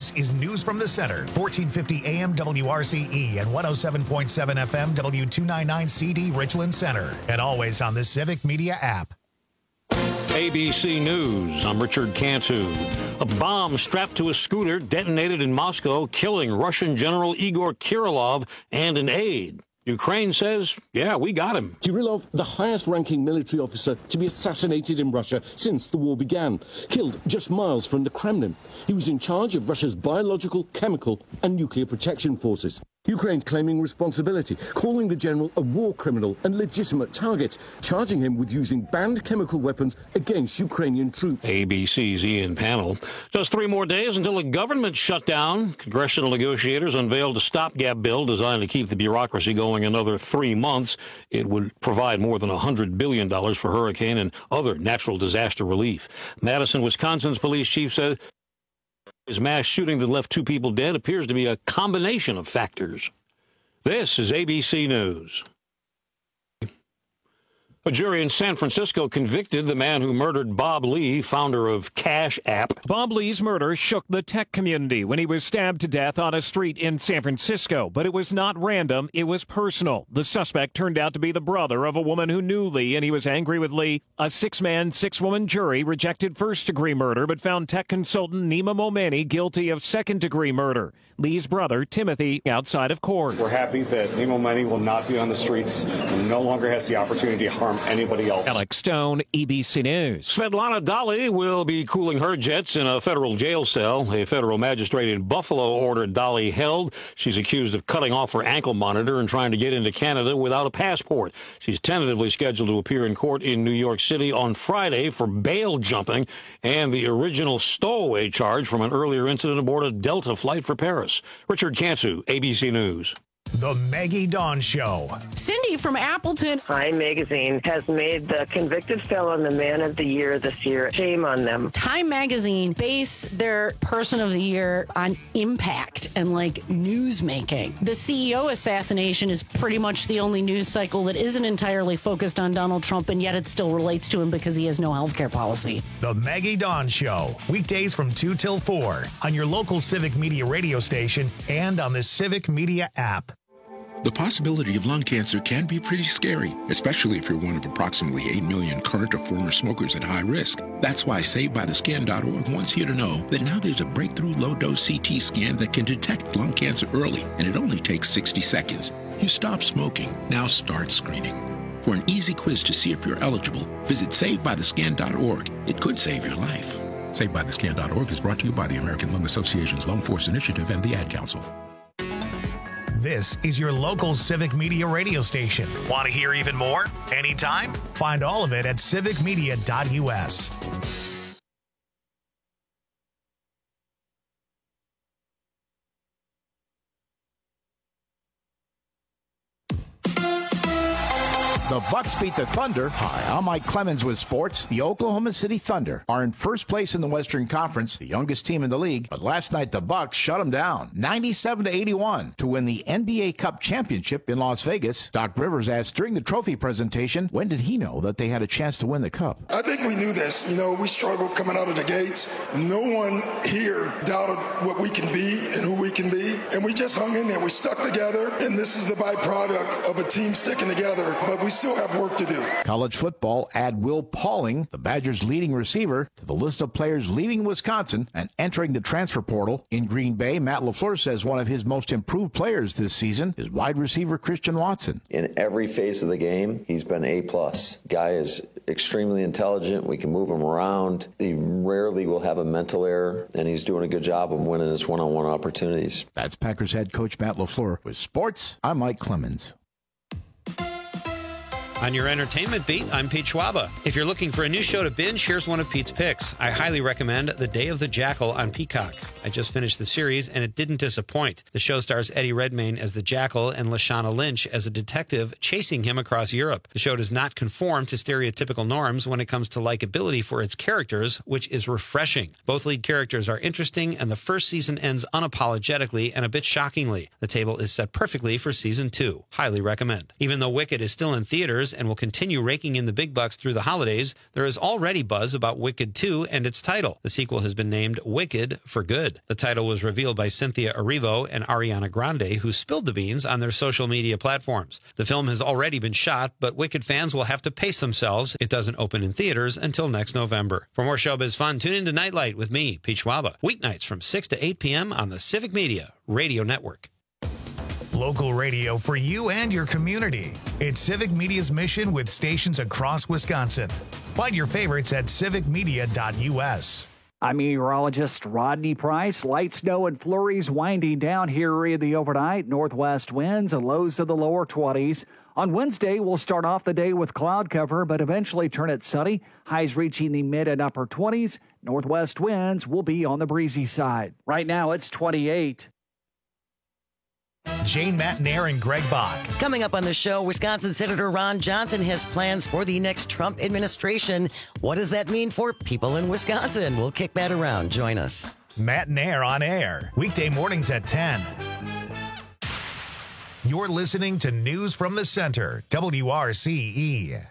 This is News from the Center, 1450 AM WRCE and 107.7 FM W299CD Richland Center, and always on the Civic Media app. ABC News, I'm Richard Cantu. A bomb strapped to a scooter detonated in Moscow, killing Russian General Igor Kirillov and an aide. Ukraine says, yeah, we got him. Kirillov, the highest-ranking military officer to be assassinated in Russia since the war began, killed just miles from the Kremlin. He was in charge of Russia's biological, chemical and nuclear protection forces. Ukraine claiming responsibility, calling the general a war criminal and legitimate target, charging him with using banned chemical weapons against Ukrainian troops. ABC's Ian Pannell. Just 3 more days until a government shutdown. Congressional negotiators unveiled a stopgap bill designed to keep the bureaucracy going another 3 months. It would provide more than $100 billion for hurricane and other natural disaster relief. Madison, Wisconsin's police chief said his mass shooting that left 2 people dead appears to be a combination of factors. This is ABC News. A jury in San Francisco convicted the man who murdered Bob Lee, founder of Cash App. Bob Lee's murder shook the tech community when he was stabbed to death on a street in San Francisco. But it was not random, it was personal. The suspect turned out to be the brother of a woman who knew Lee, and he was angry with Lee. A 6-man, 6-woman jury rejected first-degree murder, but found tech consultant Nima Momani guilty of second-degree murder. Lee's brother, Timothy, outside of court. We're happy that Nima Momani will not be on the streets and no longer has the opportunity to harm anybody else. Alex Stone, ABC News. Svetlana Dali will be cooling her jets in a federal jail cell. A federal magistrate in Buffalo ordered Dali held. She's accused of cutting off her ankle monitor and trying to get into Canada without a passport. She's tentatively scheduled to appear in court in New York City on Friday for bail jumping and the original stowaway charge from an earlier incident aboard a Delta flight for Paris. Richard Cantu, ABC News. The Maggie Dawn Show. Cindy from Appleton. Time Magazine has made the convicted felon the man of the year this year. Shame on them. Time Magazine base their person of the year on impact and news making. The CEO assassination is pretty much the only news cycle that isn't entirely focused on Donald Trump, and yet it still relates to him because he has no health care policy. The Maggie Dawn Show. Weekdays from 2 till 4 on your local Civic Media radio station and on the Civic Media app. The possibility of lung cancer can be pretty scary, especially if you're one of approximately 8 million current or former smokers at high risk. That's why SaveByTheScan.org wants you to know that now there's a breakthrough low-dose CT scan that can detect lung cancer early, and it only takes 60 seconds. You stop smoking, now start screening. For an easy quiz to see if you're eligible, visit SaveByTheScan.org. It could save your life. SaveByTheScan.org is brought to you by the American Lung Association's Lung Force Initiative and the Ad Council. This is your local Civic Media radio station. Want to hear even more? Anytime? Find all of it at civicmedia.us. The Bucks beat the Thunder. Hi, I'm Mike Clemens with sports. The Oklahoma City Thunder are in first place in the Western Conference, the youngest team in the league. But last night, the Bucks shut them down, 97-81, to win the NBA Cup championship in Las Vegas. Doc Rivers asked during the trophy presentation, when did he know that they had a chance to win the Cup? I think we knew this. We struggled coming out of the gates. No one here doubted what we can be and who we can be. And we just hung in there. We stuck together. And this is the byproduct of a team sticking together. But we still have work to do. College football, add Will Pauling, the Badgers' leading receiver, to the list of players leaving Wisconsin and entering the transfer portal. In Green Bay, Matt LaFleur says one of his most improved players this season is wide receiver Christian Watson. In every phase of the game, he's been A+. Guy is extremely intelligent. We can move him around. He rarely will have a mental error, and he's doing a good job of winning his one-on-one opportunities. That's Packers head coach Matt LaFleur. With sports, I'm Mike Clemens. On your entertainment beat, I'm Pete Schwaba. If you're looking for a new show to binge, here's one of Pete's picks. I highly recommend The Day of the Jackal on Peacock. I just finished the series, and it didn't disappoint. The show stars Eddie Redmayne as the Jackal and Lashana Lynch as a detective chasing him across Europe. The show does not conform to stereotypical norms when it comes to likability for its characters, which is refreshing. Both lead characters are interesting, and the first season ends unapologetically and a bit shockingly. The table is set perfectly for season 2. Highly recommend. Even though Wicked is still in theaters, theaters and will continue raking in the big bucks through the holidays, there is already buzz about Wicked 2 and its title. The sequel has been named Wicked for Good. The title was revealed by Cynthia Erivo and Ariana Grande, who spilled the beans on their social media platforms. The film has already been shot, but Wicked fans will have to pace themselves. It doesn't open in theaters until next November. For more showbiz fun, tune into Nightlight with me, Pete Schwaba, weeknights from 6 to 8 p.m. on the Civic Media Radio Network. Local radio for you and your community. It's Civic Media's mission with stations across Wisconsin. Find your favorites at civicmedia.us. I'm meteorologist Rodney Price. Light snow and flurries winding down here in the overnight. Northwest winds and lows of the lower 20s. On Wednesday, we'll start off the day with cloud cover, but eventually turn it sunny. Highs reaching the mid and upper 20s. Northwest winds will be on the breezy side. Right now, it's 28. Jane Matnair and Greg Bach. Coming up on the show, Wisconsin Senator Ron Johnson has plans for the next Trump administration. What does that mean for people in Wisconsin? We'll kick that around. Join us. Matnair on air, weekday mornings at 10. You're listening to News from the Center, WRCE.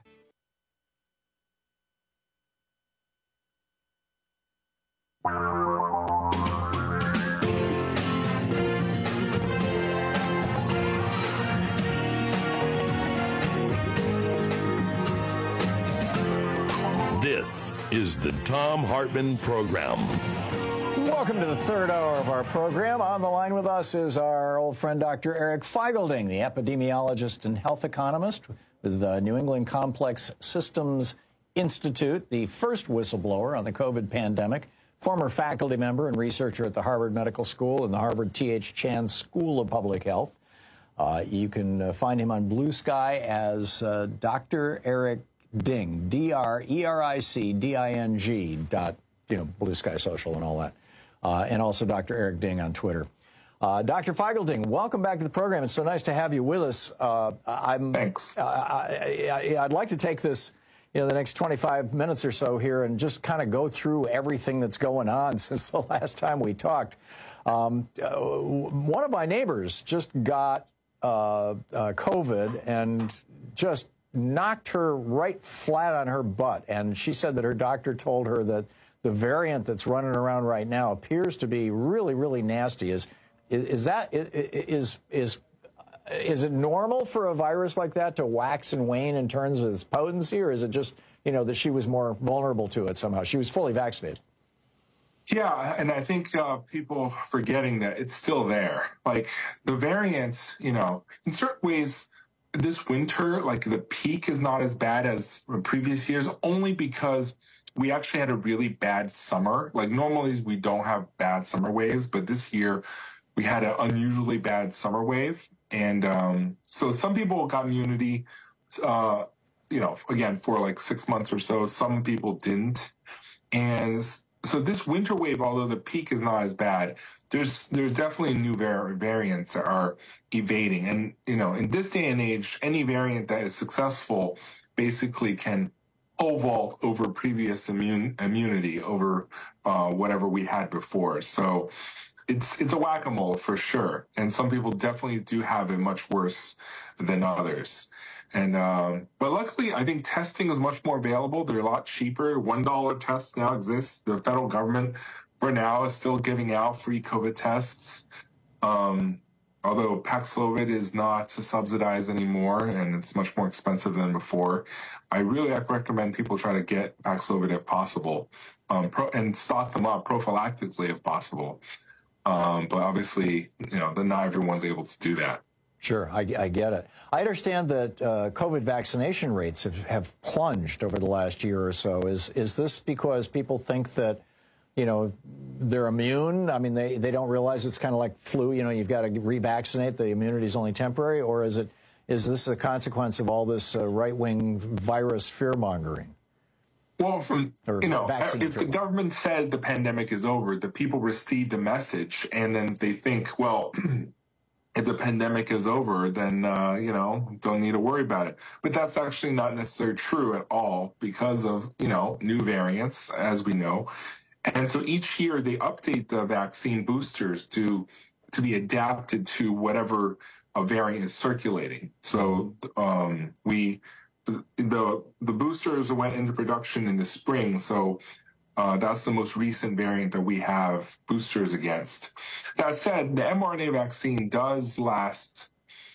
This is the Thom Hartmann Program. Welcome to the third hour of our program. On the line with us is our old friend, Dr. Eric Feigl-Ding, the epidemiologist and health economist with the New England Complex Systems Institute, the first whistleblower on the COVID pandemic, former faculty member and researcher at the Harvard Medical School and the Harvard T.H. Chan School of Public Health. You can find him on Blue Sky as Dr. Eric Ding, DRERICDING, Blue Sky Social and all that. And also Dr. Eric Ding on Twitter. Dr. Feigl-Ding, welcome back to the program. It's so nice to have you with us. Thanks. I'd like to take this, the next 25 minutes or so here and just kind of go through everything that's going on since the last time we talked. One of my neighbors just got COVID and just knocked her right flat on her butt. And she said that her doctor told her that the variant that's running around right now appears to be really, really nasty. Is it normal for a virus like that to wax and wane in terms of its potency, or is it just, that she was more vulnerable to it somehow? She was fully vaccinated. Yeah, and I think people forgetting that it's still there. Like the variants, in certain ways, this winter, like the peak is not as bad as previous years, only because we actually had a really bad summer. Like normally we don't have bad summer waves, but this year we had an unusually bad summer wave. And so some people got immunity, again, for like 6 months or so. Some people didn't. And so this winter wave, although the peak is not as bad, there's definitely new variants that are evading. And, in this day and age, any variant that is successful basically can pole vault over previous immunity over whatever we had before. So it's a whack-a-mole for sure. And some people definitely do have it much worse than others. And but luckily, I think testing is much more available. They're a lot cheaper. $1 tests now exist. The federal government, for now, is still giving out free COVID tests. Although Paxlovid is not subsidized anymore, and it's much more expensive than before. I really recommend people try to get Paxlovid if possible, and stock them up prophylactically if possible. But obviously, not everyone's able to do that. Sure, I get it. I understand that COVID vaccination rates have plunged over the last year or so. Is this because people think that, they're immune? I mean, they don't realize it's kind of like flu. You've got to revaccinate. The immunity is only temporary. Or is this a consequence of all this right-wing virus fear-mongering? Well, if the government says the pandemic is over, the people receive the message, and then they think, well, if the pandemic is over, then, don't need to worry about it. But that's actually not necessarily true at all because of, new variants, as we know. And so each year they update the vaccine boosters to be adapted to whatever a variant is circulating. So we the boosters went into production in the spring, so that's the most recent variant that we have boosters against. That said, the mRNA vaccine does last,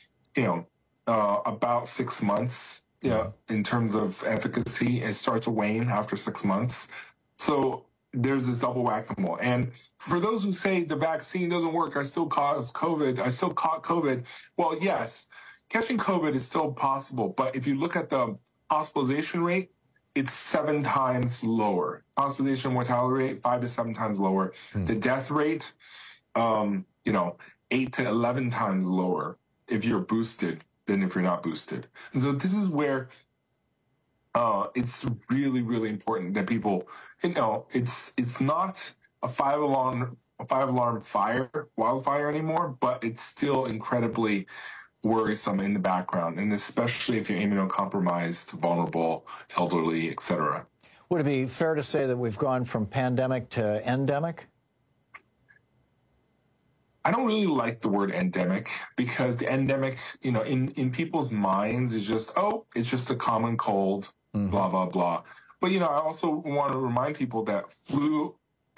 about 6 months. In terms of efficacy, it starts to wane after 6 months. So there's this double whack-a-mole. And for those who say the vaccine doesn't work, I still caught COVID. Well, yes, catching COVID is still possible. But if you look at the hospitalization rate, it's 7 times lower. Hospitalization mortality rate, 5 to 7 times lower. The death rate, 8 to 11 times lower if you're boosted than if you're not boosted. And so this is where it's really, really important that people, it's not a five alarm wildfire anymore, but it's still incredibly worrisome in the background, and especially if you're immunocompromised, vulnerable, elderly, etc. Would it be fair to say that we've gone from pandemic to endemic? I don't really like the word endemic, because the endemic, in people's minds is just, it's just a common cold, blah, blah, blah. But, I also want to remind people that flu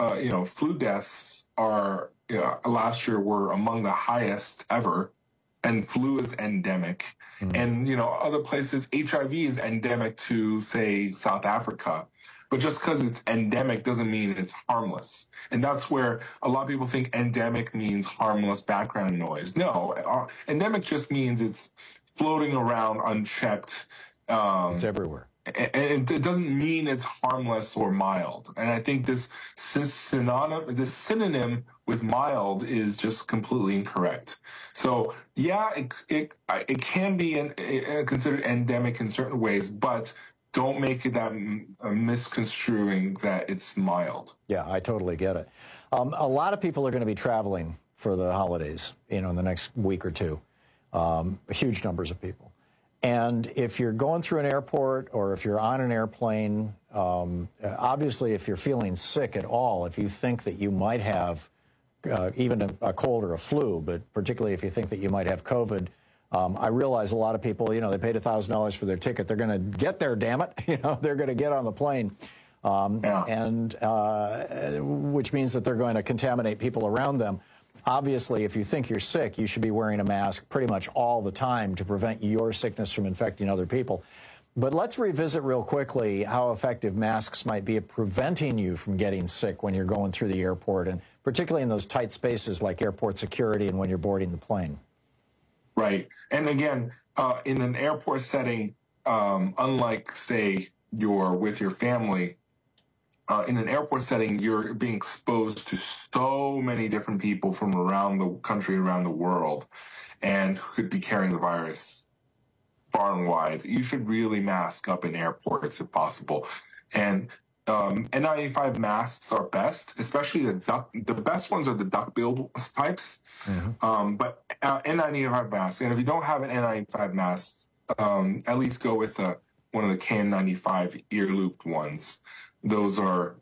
deaths are, last year were among the highest ever, and flu is endemic. And, other places, HIV is endemic to, say, South Africa. But just because it's endemic doesn't mean it's harmless. And that's where a lot of people think endemic means harmless background noise. No, endemic just means it's floating around unchecked. It's everywhere. And it doesn't mean it's harmless or mild. And I think this synonym with mild is just completely incorrect. So, yeah, it can be considered endemic in certain ways, but don't make it that misconstruing that it's mild. Yeah, I totally get it. A lot of people are going to be traveling for the holidays, in the next week or two. Huge numbers of people. And if you're going through an airport or if you're on an airplane, obviously if you're feeling sick at all, if you think that you might have even a cold or a flu, but particularly if you think that you might have COVID, I realize a lot of people, they paid $1,000 for their ticket. They're going to get there, damn it. They're going to get on the plane, and which means that they're going to contaminate people around them. Obviously, if you think you're sick, you should be wearing a mask pretty much all the time to prevent your sickness from infecting other people. But let's revisit real quickly how effective masks might be at preventing you from getting sick when you're going through the airport, and particularly in those tight spaces like airport security and when you're boarding the plane. Right. And again, in an airport setting, unlike, say, you're with your family, in an airport setting, you're being exposed to so many different people from around the country, around the world, and could be carrying the virus far and wide. You should really mask up in airports if possible. And N95 masks are best, especially the best ones are the duck-billed types. But N95 masks, and if you don't have an N95 mask, at least go with one of the KN95 ear-looped ones. Those are,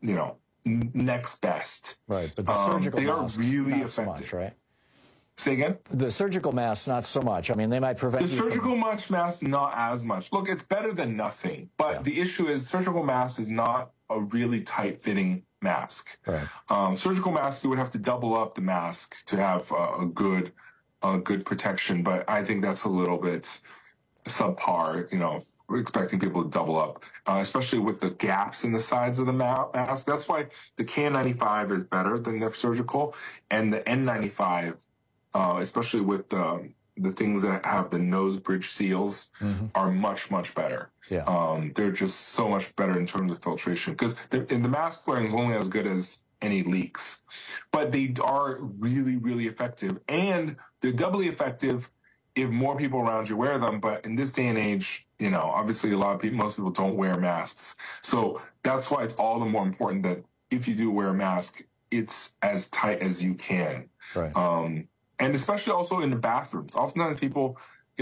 next best. Right, but the surgical masks, they are really not so effective. much, right? Say again? The surgical masks, not so much. I mean, they might prevent the you surgical mask, not as much. Look, it's better than nothing. But the issue is surgical mask is not a really tight-fitting mask. Right. Surgical mask, you would have to double up the mask to have a good protection. But I think that's a little bit subpar, We're expecting people to double up, especially with the gaps in the sides of the mask. That's why the KN95 is better than the surgical, and the N95, especially with the things that have the nose bridge seals, are much, much better. Yeah. They're just so much better in terms of filtration, because the mask wearing is only as good as any leaks. But they are really, really effective, and they're doubly effective if more people around you wear them. But in this day and age, obviously most people don't wear masks. So that's why it's all the more important that if you do wear a mask, it's as tight as you can. Right. And especially also in the bathrooms. Oftentimes people,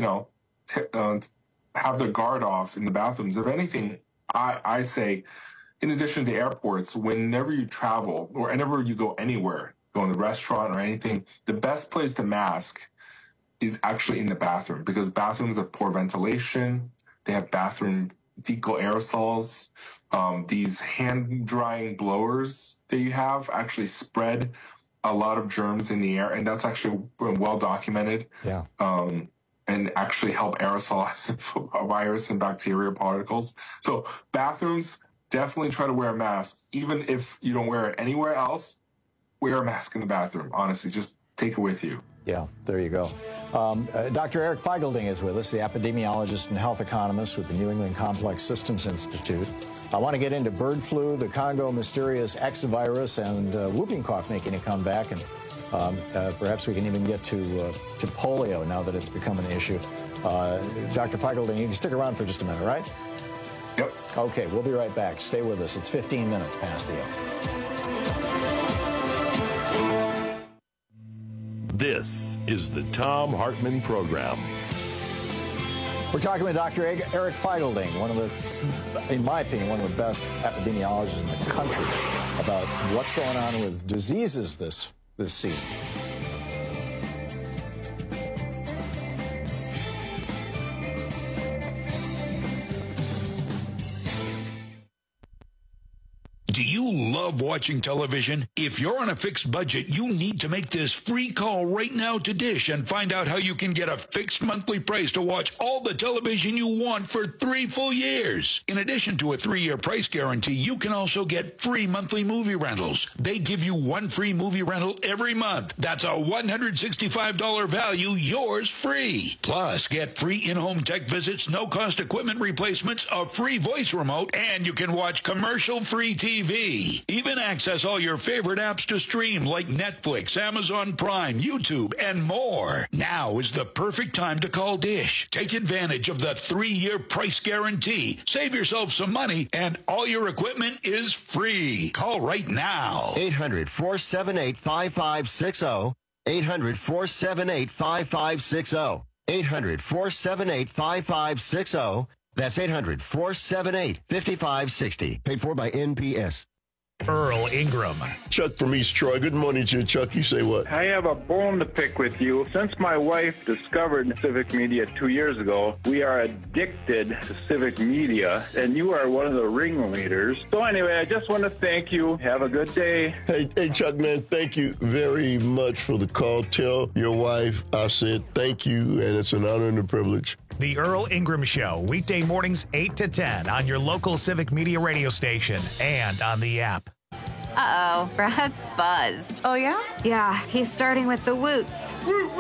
have their guard off in the bathrooms. If anything, I say, in addition to airports, whenever you travel or whenever you go anywhere, go in the restaurant or anything, the best place to mask is actually in the bathroom, because bathrooms have poor ventilation. They have bathroom fecal aerosols. These hand drying blowers that you have actually spread a lot of germs in the air, and that's actually well documented. Yeah. And actually help aerosolize virus and bacterial particles. So bathrooms, definitely try to wear a mask. Even if you don't wear it anywhere else, wear a mask in the bathroom. Honestly, just take it with you. Yeah, there you go. Dr. Eric Feigl-Ding is with us, the epidemiologist and health economist with the New England Complex Systems Institute. I want to get into bird flu, the Congo mysterious X virus, and whooping cough making a comeback, and perhaps we can even get to polio now that it's become an issue. Dr. Feigl-Ding, you can stick around for just a minute, right? Yep. Okay, we'll be right back. Stay with us. It's 15 minutes past the hour. This is the Thom Hartmann Program. We're talking with Dr. Eric Feigl-Ding, in my opinion, one of the best epidemiologists in the country, about what's going on with diseases this season. Do you love watching television? If you're on a fixed budget, you need to make this free call right now to Dish and find out how you can get a fixed monthly price to watch all the television you want for 3 full years. In addition to a 3-year price guarantee, you can also get free monthly movie rentals. They give you 1 free movie rental every month. That's a $165 value, yours free. Plus, get free in-home tech visits, no-cost equipment replacements, a free voice remote, and you can watch commercial-free TV. Even access all your favorite apps to stream like Netflix, Amazon Prime, YouTube, and more. Now is the perfect time to call Dish. Take advantage of the 3-year price guarantee. Save yourself some money, and all your equipment is free. Call right now. 800-478-5560. 800-478-5560. 800-478-5560. That's 800-478-5560. Paid for by NPS. Earl Ingram. Chuck from East Troy. Good morning to you, Chuck. You say what? I have a bone to pick with you. Since my wife discovered civic media 2 years ago, we are addicted to civic media, and you are one of the ringleaders. So anyway, I just want to thank you. Have a good day. Hey, Chuck, man, thank you very much for the call. Tell your wife I said thank you, and it's an honor and a privilege. The Earl Ingram Show, weekday mornings 8 to 10 on your local civic media radio station and on the app. Uh-oh, Brad's buzzed. Oh, yeah? Yeah, he's starting with the woots.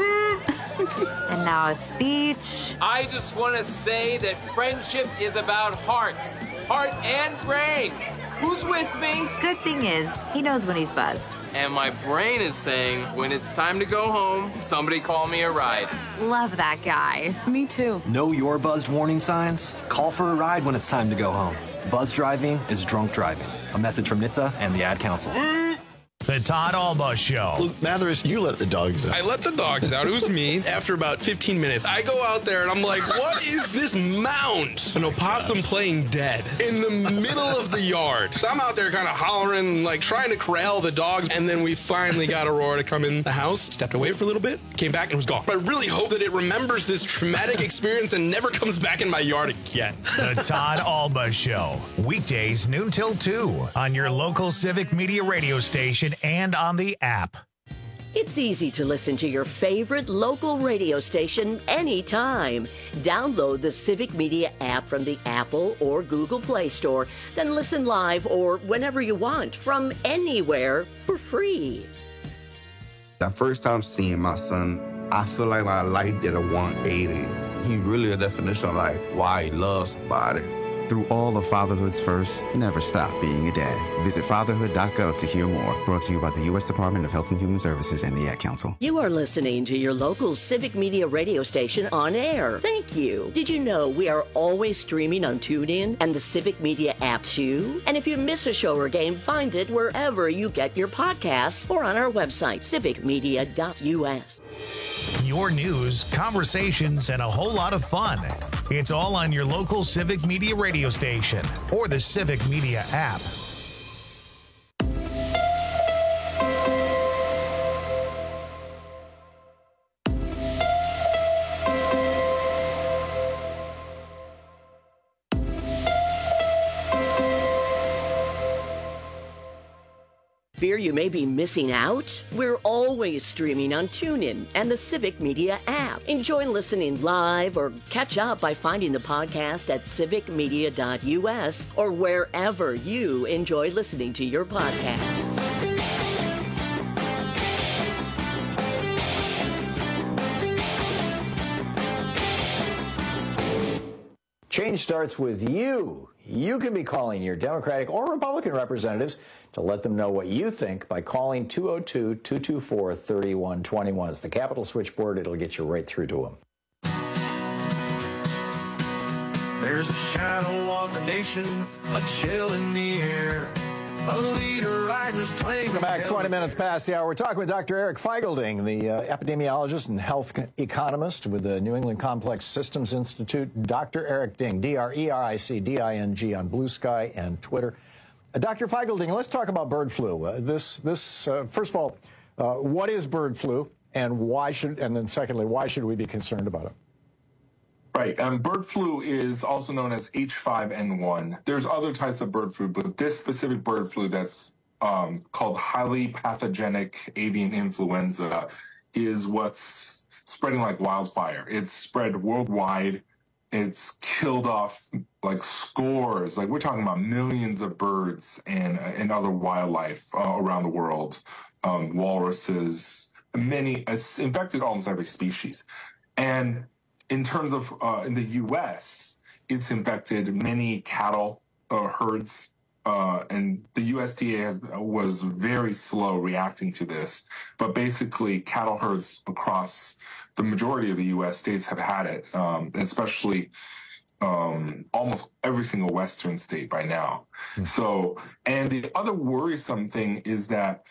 And now a speech. I just want to say that friendship is about heart and brain. Who's with me? Good thing is, he knows when he's buzzed. And my brain is saying, when it's time to go home, somebody call me a ride. Love that guy. Me too. Know your buzzed warning signs? Call for a ride when it's time to go home. Buzz driving is drunk driving. A message from NHTSA and the Ad Council. The Todd Alba Show. Look, Mathers, you let the dogs out. I let the dogs out. It was me. After about 15 minutes, I go out there and I'm like, what is this mound? An opossum playing dead in the middle of the yard. I'm out there kind of hollering, like trying to corral the dogs. And then we finally got Aurora to come in the house, stepped away for a little bit, came back and was gone. But I really hope that it remembers this traumatic experience and never comes back in my yard again. The Todd Alba Show. Weekdays noon till 2 on your local civic media radio station and on the app. It's easy to listen to your favorite local radio station anytime. Download the Civic Media app from the Apple or Google Play Store, then listen live or whenever you want from anywhere for free. The first time seeing my son, I feel like my life did a 180. He really a definition of like why he loves somebody. Through all of fatherhood's first, never stop being a dad. Visit fatherhood.gov to hear more. Brought to you by the U.S. Department of Health and Human Services and the Ad Council. You are listening to your local Civic Media radio station on air. Thank you. Did you know we are always streaming on TuneIn and the Civic Media app too? And if you miss a show or game, find it wherever you get your podcasts or on our website, civicmedia.us. Your news, conversations, and a whole lot of fun. It's all on your local Civic Media radio station or the Civic Media app. Fear you may be missing out? We're always streaming on TuneIn and the Civic Media app. Enjoy listening live or catch up by finding the podcast at civicmedia.us or wherever you enjoy listening to your podcasts. Change starts with you. You can be calling your Democratic or Republican representatives to let them know what you think by calling 202-224-3121. It's the Capitol switchboard. It'll get you right through to them. There's a shadow on the nation, a chill in the air. A leader rises playing. Welcome back, 20 minutes past the hour. We're talking with Dr. Eric Feigl-Ding, the epidemiologist and health economist with the New England Complex Systems Institute. Dr. Eric Ding, D-R-E-R-I-C-D-I-N-G on Blue Sky and Twitter. Dr. Feigl-Ding, let's talk about bird flu. First of all, what is bird flu, and then secondly, why should we be concerned about it? Right. Bird flu is also known as H5N1. There's other types of bird flu, but this specific bird flu that's called highly pathogenic avian influenza is what's spreading like wildfire. It's spread worldwide. It's killed off like scores, like we're talking about millions of birds and other wildlife around the world, walruses, it's infected almost every species. And in terms of in the U.S., it's infected many cattle herds, and the USDA was very slow reacting to this. But basically, cattle herds across the majority of the U.S. states have had it, especially almost every single Western state by now. So, and the other worrisome thing is that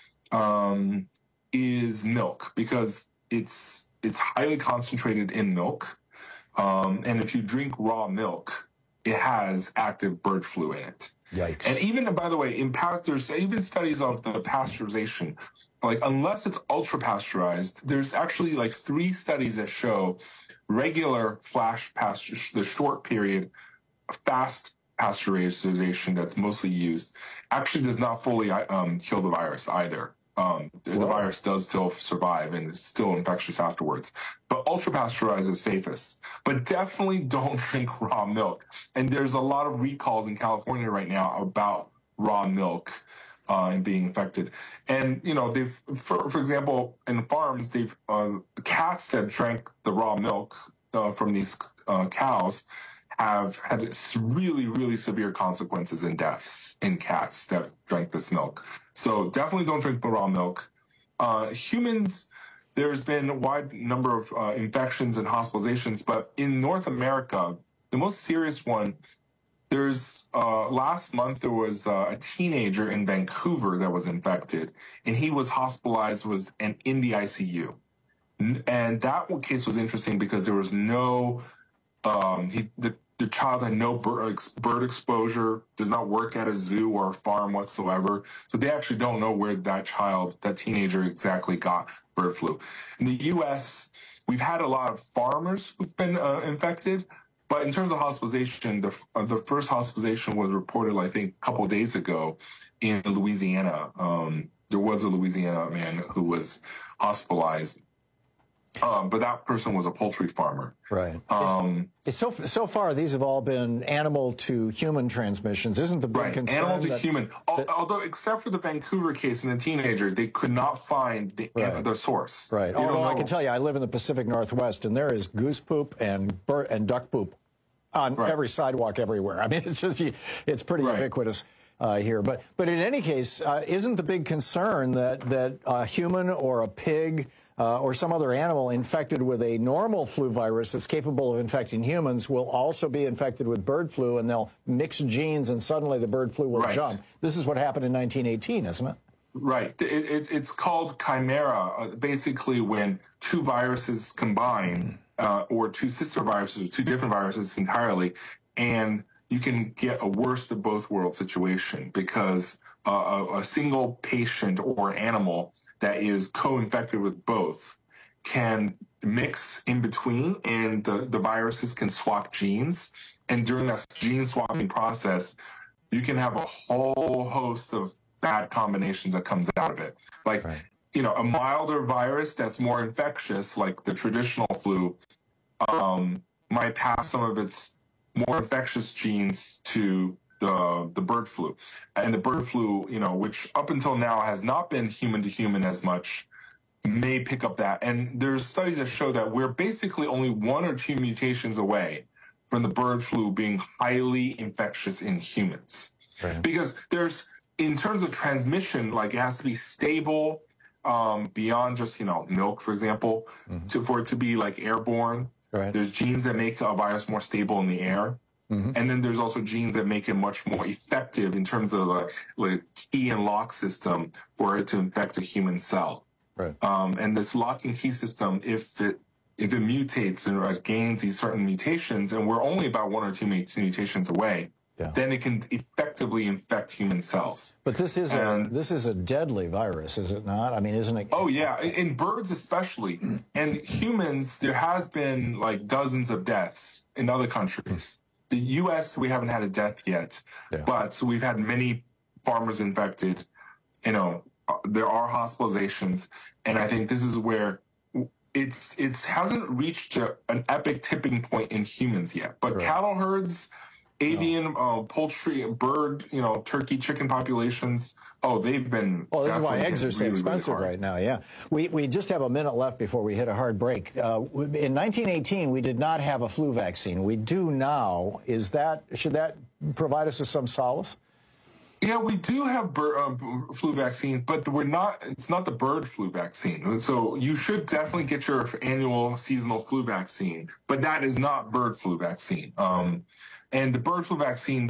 is milk, because it's highly concentrated in milk. And if you drink raw milk, it has active bird flu in it. Yikes. And even, by the way, there's even studies of the pasteurization. Like, unless it's ultra pasteurized, there's actually like 3 studies that show regular the short period, fast pasteurization that's mostly used actually does not fully kill the virus either. The virus does still survive and is still infectious afterwards. But ultra-pasteurized is safest. But definitely don't drink raw milk. And there's a lot of recalls in California right now about raw milk and being infected. And, you know, for example, in farms, cats that drank the raw milk from these cows have had really, really severe consequences and deaths in cats that drank this milk. So definitely don't drink the raw milk. Humans, there's been a wide number of infections and hospitalizations, but in North America, the most serious one, there's last month there was a teenager in Vancouver that was infected, and he was hospitalized, in the ICU. And that case was interesting because there was no the child had no bird exposure, does not work at a zoo or a farm whatsoever. So they actually don't know where that teenager exactly got bird flu. In the U.S., we've had a lot of farmers who've been infected. But in terms of hospitalization, the first hospitalization was reported, I think, a couple of days ago in Louisiana. There was a Louisiana man who was hospitalized. But that person was a poultry farmer. Right. So far, these have all been animal to human transmissions. Isn't the big concern? Animal to human. Although, except for the Vancouver case and the teenager, they could not find the source. Right. Although I can tell you, I live in the Pacific Northwest, and there is goose poop and duck poop on every sidewalk everywhere. I mean, it's pretty ubiquitous. Here, but in any case, isn't the big concern that a human or a pig or some other animal infected with a normal flu virus that's capable of infecting humans will also be infected with bird flu, and they'll mix genes, and suddenly the bird flu will jump? This is what happened in 1918, isn't it? Right. It's called chimera, basically when 2 viruses combine, or 2 sister viruses, or 2 different viruses entirely, and you can get a worst of both worlds situation because a single patient or animal that is co-infected with both can mix in between, and the viruses can swap genes. And during that gene swapping process, you can have a whole host of bad combinations that comes out of it. Like, you know, a milder virus that's more infectious, like the traditional flu, might pass some of its more infectious genes to the bird flu. And the bird flu, you know, which up until now has not been human to human as much, may pick up that. And there's studies that show that we're basically only 1 or 2 mutations away from the bird flu being highly infectious in humans. Right. Because there's, in terms of transmission, like it has to be stable beyond just, you know, milk, for example, for it to be like airborne. Right. There's genes that make a virus more stable in the air. And then there's also genes that make it much more effective in terms of like key and lock system for it to infect a human cell. Right. And this lock and key system, if it mutates and gains these certain mutations, and we're only about 1 or 2 mutations away, then it can effectively infect human cells. But this is a deadly virus, is it not? I mean, isn't it? Oh, yeah. In birds especially. And humans, there has been like dozens of deaths in other countries. The U.S., we haven't had a death yet, but we've had many farmers infected. You know, there are hospitalizations. And I think this is where it hasn't reached an epic tipping point in humans yet. But cattle herds, avian, poultry, bird, you know, turkey, chicken populations. Oh, they've been. Well, this is why eggs are so expensive right now. Yeah, we just have a minute left before we hit a hard break. In 1918, we did not have a flu vaccine. We do now. Should that provide us with some solace? Yeah, we do have flu vaccines, but it's not the bird flu vaccine. So you should definitely get your annual seasonal flu vaccine, but that is not bird flu vaccine. And the bird flu vaccine,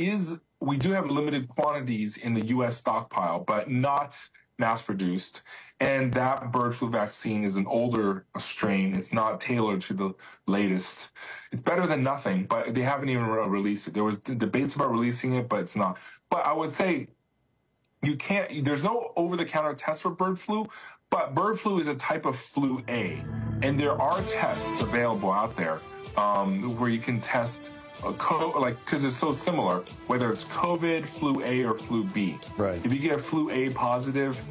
we do have limited quantities in the U.S. stockpile, but not mass-produced. And that bird flu vaccine is an older strain. It's not tailored to the latest. It's better than nothing, but they haven't even released it. There was debates about releasing it, but it's not. But I would say there's no over-the-counter test for bird flu, but bird flu is a type of flu A. And there are tests available out there where you can test because it's so similar, whether it's COVID, flu A, or flu B. Right. If you get flu A positive,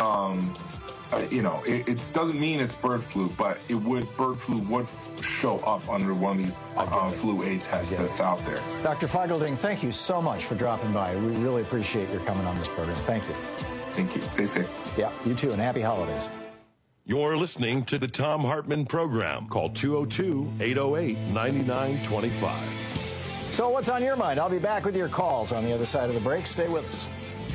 you know, it doesn't mean it's bird flu, but bird flu would show up under one of these flu A tests that's out there. Dr. Feigl-Ding, thank you so much for dropping by. We really appreciate your coming on this program. Thank you. Thank you. Stay safe. Yeah, you too, and happy holidays. You're listening to the Thom Hartmann Program. Call 202-808-9925. So what's on your mind? I'll be back with your calls on the other side of the break. Stay with us.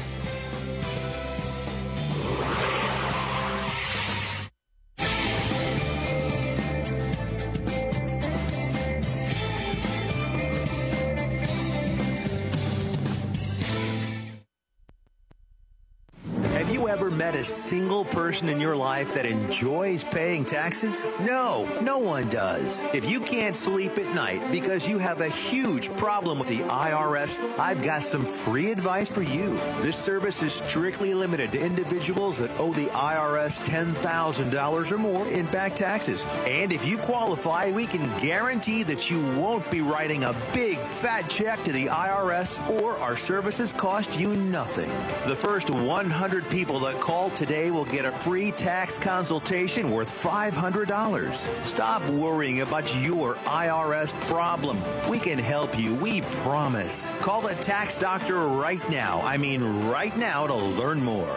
Have you ever met a single person in your life that enjoys paying taxes? No, no one does. If you can't sleep at night because you have a huge problem with the IRS, I've got some free advice for you. This service is strictly limited to individuals that owe the IRS $10,000 or more in back taxes. And if you qualify, we can guarantee that you won't be writing a big fat check to the IRS, or our services cost you nothing. The first 100 people that call today will get a free tax consultation worth $500. Stop worrying about your IRS problem. We can help you, we promise. Call the tax doctor right now. I mean right now, to learn more.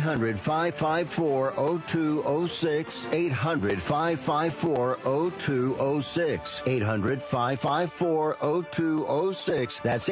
800-554-0206. 800-554-0206. 800-554-0206. That's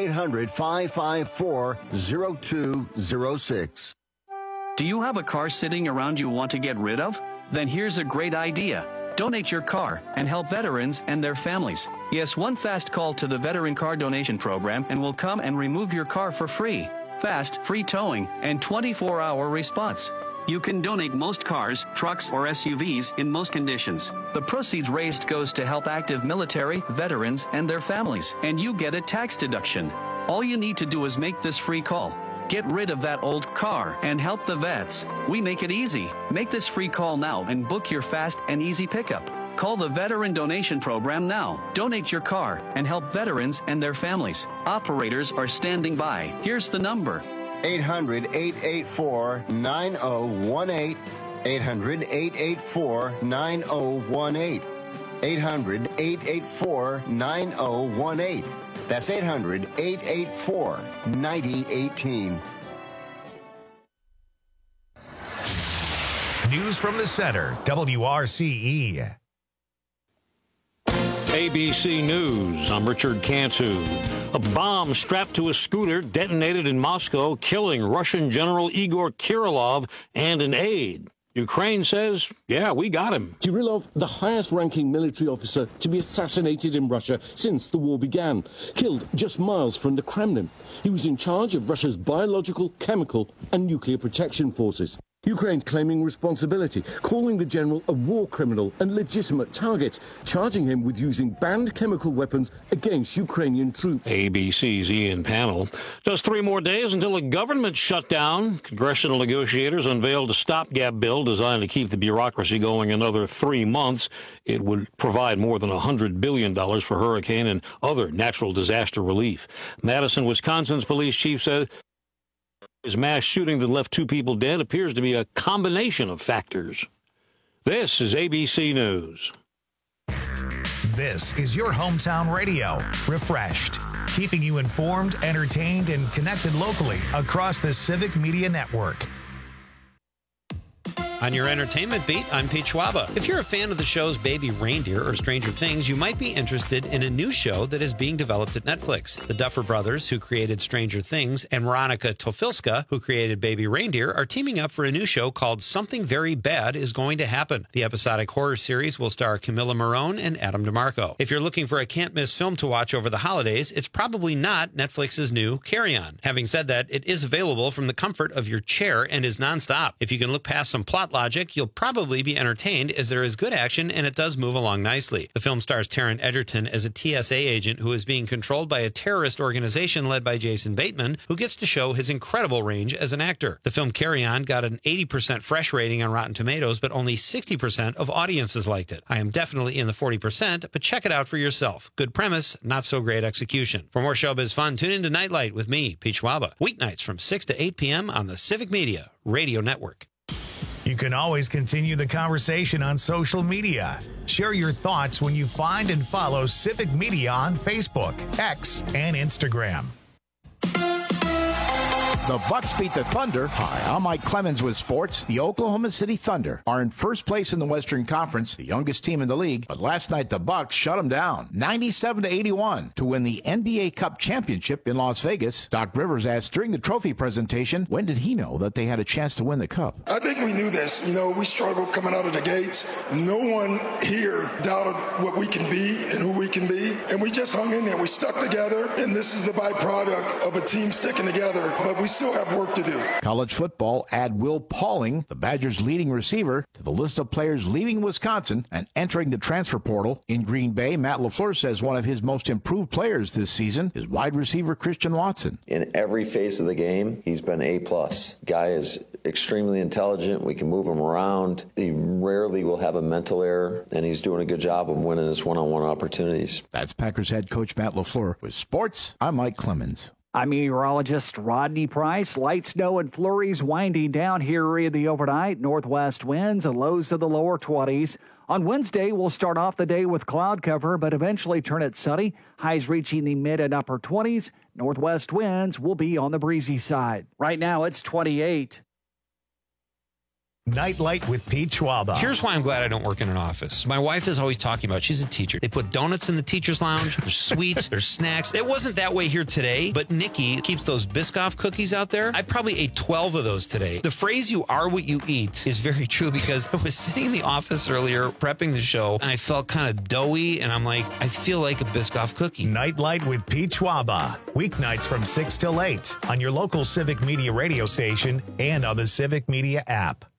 800-554-0206. Do you have a car sitting around you want to get rid of? Then here's a great idea. Donate your car and help veterans and their families. Yes, one fast call to the Veteran Car Donation Program and we'll come and remove your car for free. Fast, free towing, and 24-hour response. You can donate most cars, trucks, or SUVs in most conditions. The proceeds raised goes to help active military, veterans, and their families, and you get a tax deduction. All you need to do is make this free call. Get rid of that old car and help the vets. We make it easy. Make this free call now and book your fast and easy pickup. Call the Veteran Donation Program now. Donate your car and help veterans and their families. Operators are standing by. Here's the number. 800-884-9018. 800-884-9018. 800-884-9018. That's 800-884-9018. News from the center, WRCE. ABC News, I'm Richard Cantu. A bomb strapped to a scooter detonated in Moscow, killing Russian General Igor Kirillov and an aide. Ukraine says, yeah, we got him. Kirillov, the highest-ranking military officer to be assassinated in Russia since the war began, killed just miles from the Kremlin. He was in charge of Russia's biological, chemical and nuclear protection forces. Ukraine claiming responsibility, calling the general a war criminal and legitimate target, charging him with using banned chemical weapons against Ukrainian troops. ABC's Ian Pannell. Just 3 more days until a government shutdown. Congressional negotiators unveiled a stopgap bill designed to keep the bureaucracy going another 3 months. It would provide more than $100 billion for hurricane and other natural disaster relief. Madison, Wisconsin's police chief said his mass shooting that left 2 people dead appears to be a combination of factors. This is ABC News. This is your hometown radio, refreshed, keeping you informed, entertained, and connected locally across the Civic Media Network. On your entertainment beat, I'm Pete Schwaba. If you're a fan of the shows Baby Reindeer or Stranger Things, you might be interested in a new show that is being developed at Netflix. The Duffer Brothers, who created Stranger Things, and Veronica Tofilska, who created Baby Reindeer, are teaming up for a new show called Something Very Bad Is Going to Happen. The episodic horror series will star Camilla Morrone and Adam DeMarco. If you're looking for a can't-miss film to watch over the holidays, it's probably not Netflix's new Carry On. Having said that, it is available from the comfort of your chair and is nonstop. If you can look past some plot logic, you'll probably be entertained as there is good action and it does move along nicely. The film stars Taron Egerton as a TSA agent who is being controlled by a terrorist organization led by Jason Bateman, who gets to show his incredible range as an actor. The film Carry On got an 80% fresh rating on Rotten Tomatoes, but only 60% of audiences liked it. I am definitely in the 40%, but check it out for yourself. Good premise, not so great execution. For more showbiz fun, tune into Nightlight with me, Pete Schwaba, weeknights from 6 to 8 p.m. on the Civic Media Radio Network. You can always continue the conversation on social media. Share your thoughts when you find and follow Civic Media on Facebook, X, and Instagram. The Bucks beat the Thunder. Hi, I'm Mike Clemens with sports. The Oklahoma City Thunder are in first place in the Western Conference, the youngest team in the league. But last night, the Bucks shut them down, 97-81, to win the NBA Cup championship in Las Vegas. Doc Rivers asked during the trophy presentation, when did he know that they had a chance to win the Cup? I think we knew this. You know, we struggled coming out of the gates. No one here doubted what we can be and who we can be. And we just hung in there. We stuck together. And this is the byproduct of a team sticking together. But we still have work to do. College football, add Will Pauling, the Badgers' leading receiver, to the list of players leaving Wisconsin and entering the transfer portal. In Green Bay, Matt LaFleur says one of his most improved players this season is wide receiver Christian Watson. In every phase of the game, he's been A+. Guy is extremely intelligent. We can move him around. He rarely will have a mental error, and he's doing a good job of winning his one-on-one opportunities. That's Packers head coach Matt LaFleur. With sports, I'm Mike Clemens. I'm meteorologist Rodney Price. Light snow and flurries winding down here in the overnight. Northwest winds and lows of the lower 20s. On Wednesday, we'll start off the day with cloud cover, but eventually turn it sunny. Highs reaching the mid and upper 20s. Northwest winds will be on the breezy side. Right now, it's 28. Nightlight with Pete Schwaba. Here's why I'm glad I don't work in an office. My wife is always talking about, she's a teacher. They put donuts in the teacher's lounge. There's sweets, there's snacks. It wasn't that way here today, but Nikki keeps those Biscoff cookies out there. I probably ate 12 of those today. The phrase, you are what you eat, is very true because I was sitting in the office earlier prepping the show and I felt kind of doughy and I'm like, I feel like a Biscoff cookie. Nightlight with Pete Schwaba. Weeknights from 6 till 8 on your local Civic Media radio station and on the Civic Media app.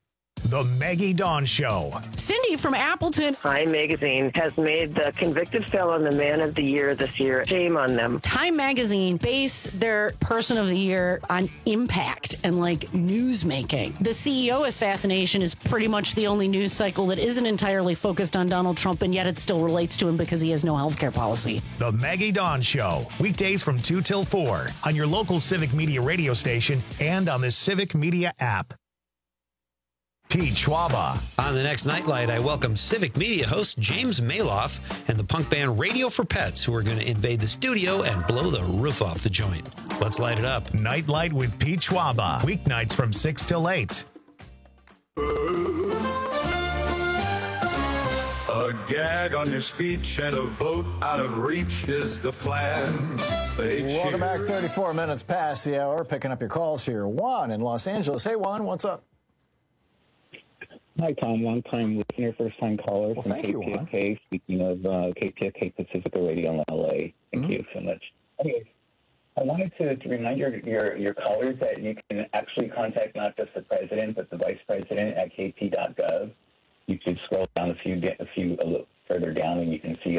The Maggie Dawn Show. Cindy from Appleton. Time Magazine has made the convicted felon the Man of the Year this year. Shame on them. Time Magazine base their Person of the Year on impact and news making. The CEO assassination is pretty much the only news cycle that isn't entirely focused on Donald Trump, and yet it still relates to him because he has no health care policy. The Maggie Dawn Show. Weekdays from 2 till 4 on your local Civic Media radio station and on the Civic Media app. Pete Schwaba. On the next Nightlight, I welcome Civic Media host James Maloff and the punk band Radio for Pets, who are going to invade the studio and blow the roof off the joint. Let's light it up. Nightlight with Pete Schwaba. Weeknights from 6 till 8. A gag on your speech and a vote out of reach is the plan. Welcome back. 34 minutes past the hour. Picking up your calls here. Juan in Los Angeles. Hey, Juan, what's up? Hi, Tom. Long-time listener, first-time caller from KPFK. Speaking of KPFK Pacifica Radio in L.A. Thank you so much. Anyways, I wanted to remind your callers that you can actually contact not just the president, but the vice president at kp.gov. You could scroll down a little further down, and you can see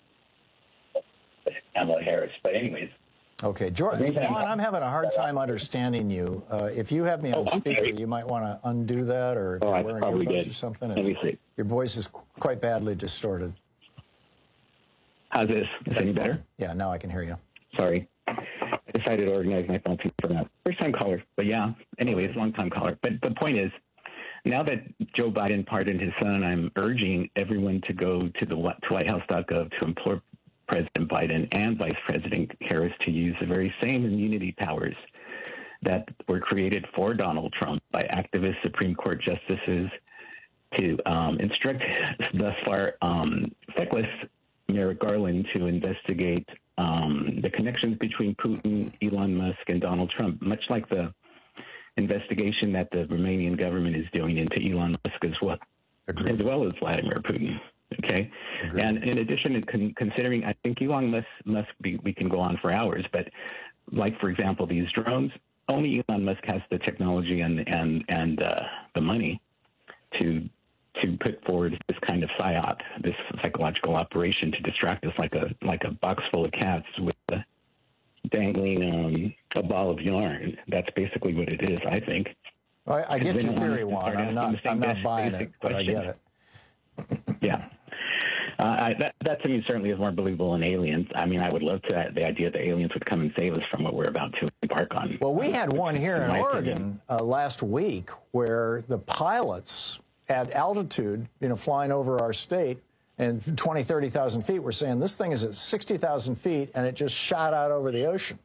Kamala Harris. But anyways. Okay, Jordan, Juan, I'm having a hard time understanding you. If you have me on speaker, you might want to undo that, or if you're wearing earbuds or something. Let me see. Your voice is quite badly distorted. How's this? Is that any better? Yeah, now I can hear you. Sorry. I decided to organize my phone for that. First-time caller, but yeah. Anyways, long-time caller. But the point is, now that Joe Biden pardoned his son, I'm urging everyone to go to the whitehouse.gov to implore President Biden and Vice President Harris to use the very same immunity powers that were created for Donald Trump by activist Supreme Court justices to instruct thus far feckless Merrick Garland to investigate the connections between Putin, Elon Musk, and Donald Trump, much like the investigation that the Romanian government is doing into Elon Musk as well as Vladimir Putin. Okay. Agreed. And in addition, considering, I think Elon Musk we can go on for hours, but for example, these drones, only Elon Musk has the technology and the money to put forward this kind of psyop, this psychological operation to distract us like a box full of cats with dangling a ball of yarn. That's basically what it is, I think. I get your theory, Juan. I'm not buying it, but I get it. Yeah. That to me certainly is more believable than aliens. I mean, I would love the idea that aliens would come and save us from what we're about to embark on. Well, we had one here in Oregon last week where the pilots at altitude, flying over our state and 20, 30,000 feet, were saying this thing is at 60,000 feet and it just shot out over the ocean.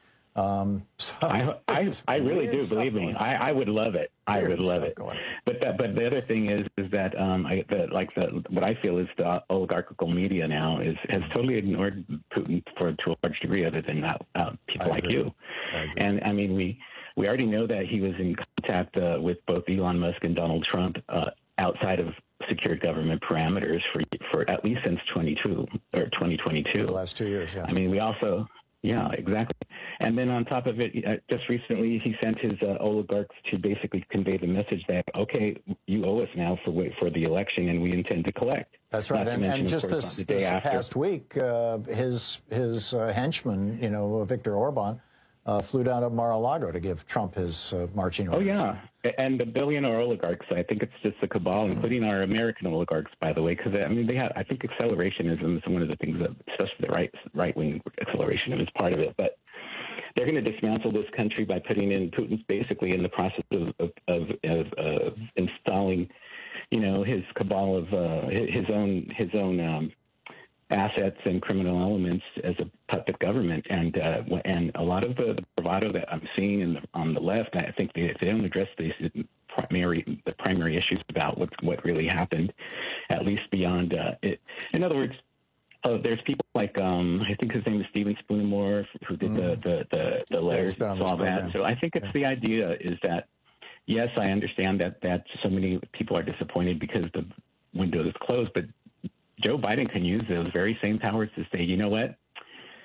I really do, believe me. I would love it. I would love it. But the other thing is that what I feel is the oligarchical media now has totally ignored Putin to a large degree, other than people like you. And I mean, we already know that he was in contact with both Elon Musk and Donald Trump outside of secured government parameters for at least since 2022. The last 2 years, yeah. I mean, we also. Yeah, exactly. And then on top of it, just recently he sent his oligarchs to basically convey the message that, okay, you owe us now for the election, and we intend to collect. That's right. And just this past week, his henchman, Viktor Orban, flew down to Mar-a-Lago to give Trump his marching orders. Oh, yeah. And the billionaire oligarchs, I think it's just a cabal, including our American oligarchs, by the way, because, I mean, I think accelerationism is one of the things that, especially the right-wing accelerationism is part of it. But they're going to dismantle this country by putting in Putin's basically in the process of installing, his cabal of his own assets and criminal elements as a puppet government, and a lot of the bravado that I'm seeing on the left, I think they don't address the primary issues about what really happened, at least beyond it. In other words, there's people like I think his name is Stephen Spoonemore, who did the letters, all that. So I think it's the idea is that yes, I understand that so many people are disappointed because the window is closed, but Joe Biden can use those very same powers to say, you know what,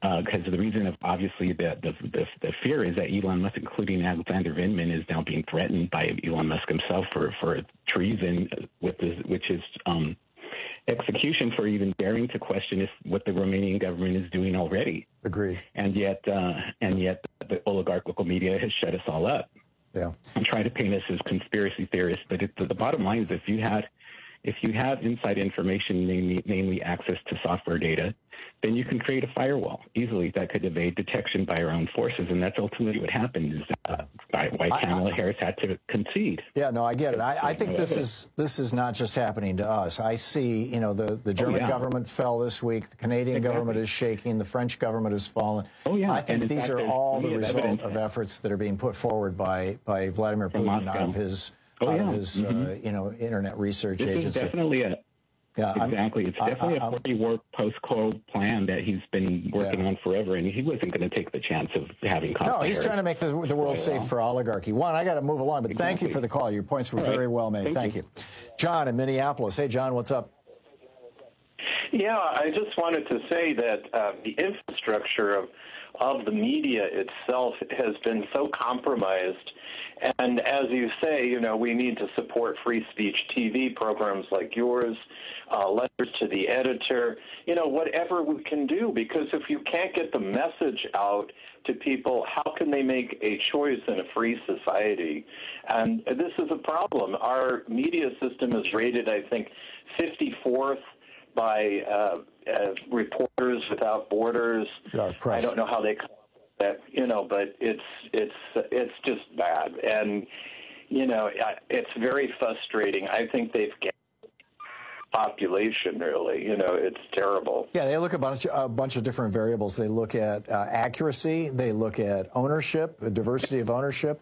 Because the reason of obviously the fear is that Elon Musk, including Alexander Vindman, is now being threatened by Elon Musk himself for treason, which is execution for even daring to question what the Romanian government is doing already. Agreed. And yet the oligarchical media has shut us all up. Yeah. I'm trying to paint us as conspiracy theorists, but the bottom line is if you have inside information, namely access to software data, then you can create a firewall easily that could evade detection by our own forces. And that's ultimately what happened, is why Kamala Harris had to concede. Yeah, no, I get it. I think this is not just happening to us. I see, the German government fell this week. The Canadian government is shaking. The French government has fallen. I think these are all the result of efforts that are being put forward by Vladimir Putin out of his internet research agency. This is definitely exactly. It's definitely a pre-war, post-cold plan that he's been working on forever, and he wasn't going to take the chance of having conflict. No, he's trying to make the world safe for oligarchy. Juan, I got to move along, but thank you for the call. Your points were very well made. Thank you. John in Minneapolis. Hey, John, what's up? Yeah, I just wanted to say that the infrastructure of the media itself has been so compromised. And as you say, we need to support free speech TV programs like yours, letters to the editor, whatever we can do, because if you can't get the message out to people, how can they make a choice in a free society? And this is a problem. Our media system is rated, I think, 54th by Reporters Without Borders. I don't know how they that, but it's just bad. And, it's very frustrating. I think they've gained population, really. It's terrible. Yeah, they look at a bunch of different variables. They look at accuracy. They look at ownership, diversity of ownership.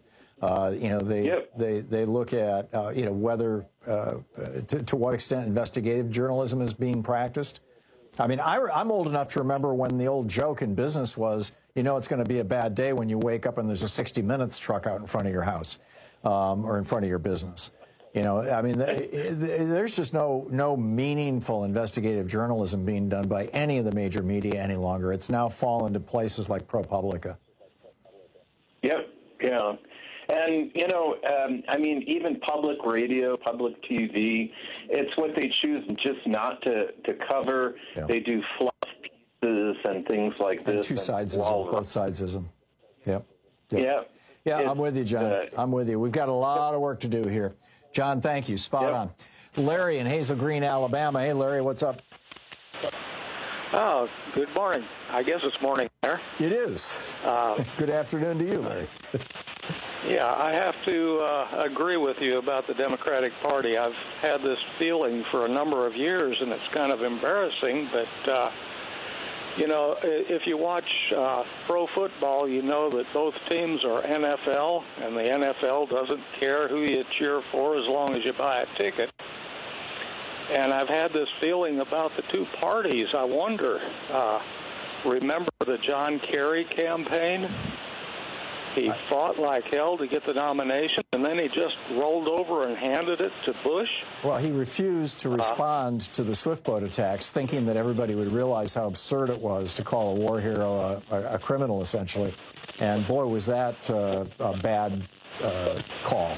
They look at, whether, to what extent investigative journalism is being practiced. I mean, I'm old enough to remember when the old joke in business was, it's going to be a bad day when you wake up and there's a 60 Minutes truck out in front of your house or in front of your business. There's just no meaningful investigative journalism being done by any of the major media any longer. It's now fallen to places like ProPublica. Yep, yeah. And, even public radio, public TV, it's what they choose just not to cover. Yeah. They do fluff pieces and things like this. Both sidesism. Yep. Yeah. Yeah, I'm with you, John. I'm with you. We've got a lot of work to do here. John, thank you. Spot on. Larry in Hazel Green, Alabama. Hey, Larry, what's up? Oh, good morning. I guess it's morning there. It is. Good afternoon to you, Larry. Yeah, I have to agree with you about the Democratic Party. I've had this feeling for a number of years, and it's kind of embarrassing, but, if you watch pro football, you know that both teams are NFL, and the NFL doesn't care who you cheer for as long as you buy a ticket. And I've had this feeling about the two parties. I wonder, remember the John Kerry campaign? He fought like hell to get the nomination, and then he just rolled over and handed it to Bush. Well, he refused to respond to the Swift boat attacks, thinking that everybody would realize how absurd it was to call a war hero a criminal, essentially. And, boy, was that a bad call.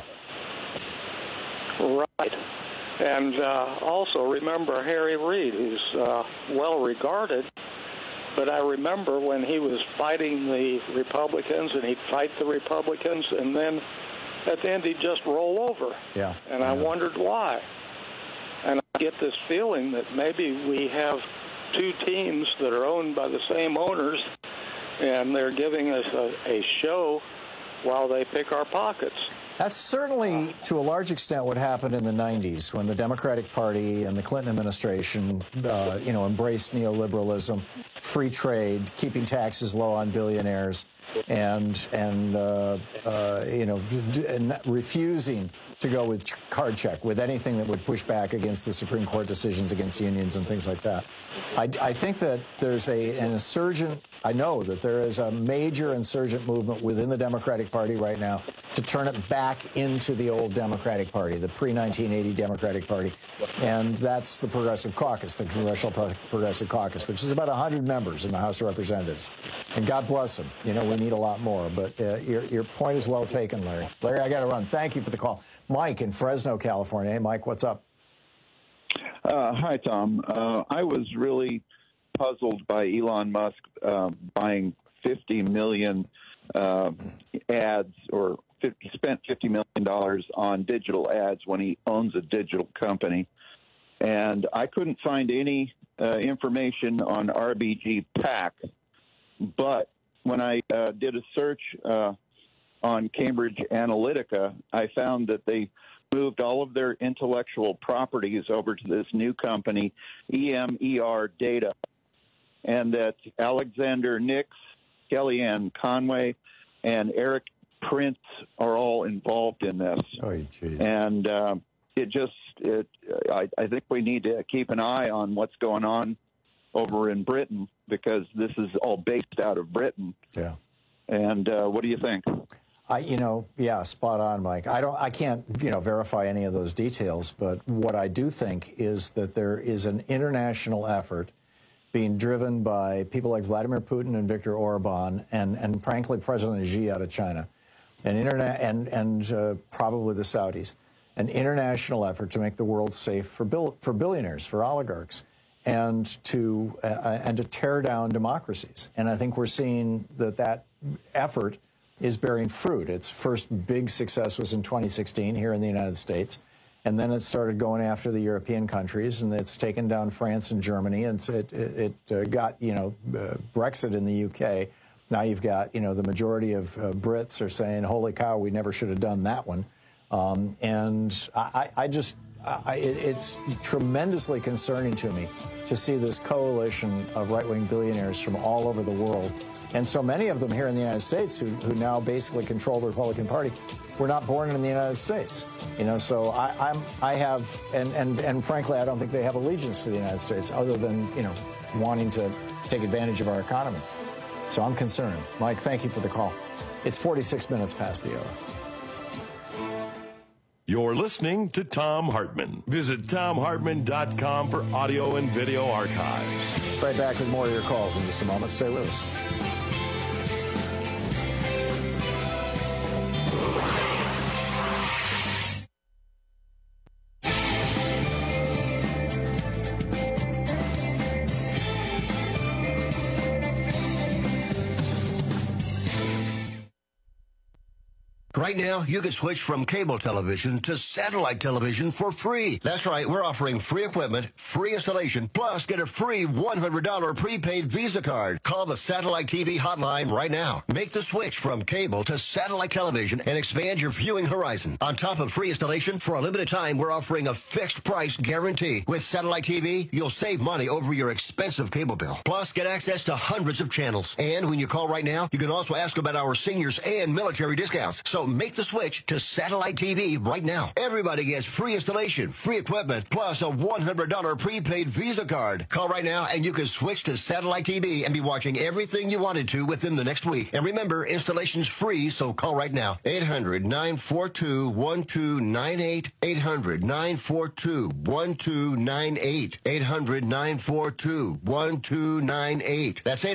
Right. And also remember Harry Reid, who's well-regarded. But I remember when he was fighting the Republicans, and he'd fight the Republicans, and then at the end he'd just roll over. Yeah. And I wondered why. And I get this feeling that maybe we have two teams that are owned by the same owners, and they're giving us a show while they pick our pockets. That's certainly, to a large extent, what happened in the 90s when the Democratic Party and the Clinton administration, embraced neoliberalism, free trade, keeping taxes low on billionaires, and refusing to go with card check, with anything that would push back against the Supreme Court decisions against unions and things like that. I think that there's an insurgent I know that there is a major insurgent movement within the Democratic Party right now to turn it back into the old Democratic Party, the pre-1980 Democratic Party. And that's the Progressive Caucus, the Congressional Progressive Caucus, which is about 100 members in the House of Representatives. And God bless them. You know, we need a lot more. But your point is well taken, Larry. Larry, I got to run. Thank you for the call. Mike in Fresno, California. Hey, Mike, what's up? Hi, Tom. I was really puzzled by Elon Musk buying 50 million ads, or he spent $50 million on digital ads when he owns a digital company. And I couldn't find any information on RBG PAC, but when I did a search on Cambridge Analytica, I found that they moved all of their intellectual properties over to this new company, EMER Data, and that Alexander Nix, Kellyanne Conway, and Eric Prince are all involved in this. Oh, geez. And I think we need to keep an eye on what's going on over in Britain, because this is all based out of Britain. Yeah. And what do you think? Spot on, Mike. I can't, verify any of those details, but what I do think is that there is an international effort being driven by people like Vladimir Putin and Viktor Orban, and frankly, President Xi out of China, and probably the Saudis, an international effort to make the world safe for billionaires, for oligarchs, and to tear down democracies. And I think we're seeing that effort is bearing fruit. Its first big success was in 2016 here in the United States, and then it started going after the European countries, and it's taken down France and Germany, and it got Brexit in the UK. Now you've got the majority of Brits are saying, "Holy cow, we never should have done that one," and it's tremendously concerning to me to see this coalition of right-wing billionaires from all over the world. And so many of them here in the United States who now basically control the Republican Party were not born in the United States. So I have, and frankly, I don't think they have allegiance to the United States other than, wanting to take advantage of our economy. So I'm concerned. Mike, thank you for the call. It's 46 minutes past the hour. You're listening to Thom Hartmann. Visit ThomHartmann.com for audio and video archives. Right back with more of your calls in just a moment. Stay with us. Right now, you can switch from cable television to satellite television for free. That's right, we're offering free equipment, free installation, plus get a free $100 prepaid Visa card. Call the Satellite TV hotline right now. Make the switch from cable to satellite television and expand your viewing horizon. On top of free installation, for a limited time, we're offering a fixed price guarantee. With Satellite TV, you'll save money over your expensive cable bill. Plus, get access to hundreds of channels. And when you call right now, you can also ask about our seniors and military discounts. So make the switch to Satellite TV right now. Everybody gets free installation, free equipment, plus a $100 prepaid Visa card. Call right now and you can switch to Satellite TV and be watching everything you wanted to within the next week. And remember, installation's free, so call right now. 800-942-1298. 800-942-1298. 800-942-1298. That's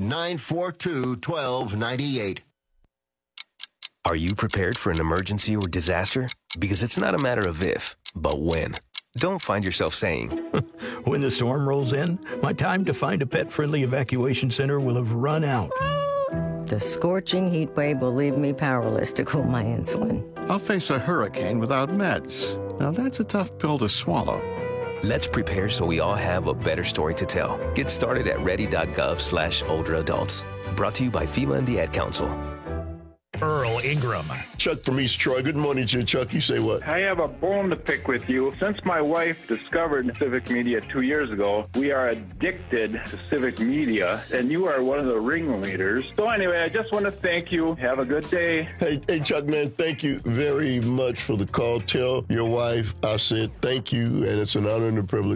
800-942-1298. Are you prepared for an emergency or disaster? Because it's not a matter of if, but when. Don't find yourself saying, when the storm rolls in, my time to find a pet-friendly evacuation center will have run out. The scorching heat wave will leave me powerless to cool my insulin. I'll face a hurricane without meds. Now that's a tough pill to swallow. Let's prepare so we all have a better story to tell. Get started at ready.gov/older adults. Brought to you by FEMA and the Ad Council. Earl Ingram. Chuck from East Troy. Good morning to you, Chuck. You say what? I have a bone to pick with you. Since my wife discovered civic media 2 years ago, we are addicted to civic media, and you are one of the ringleaders. So anyway, I just want to thank you. Have a good day. Hey, Chuck, man, thank you very much for the call. Tell your wife I said thank you, and it's an honor and a privilege.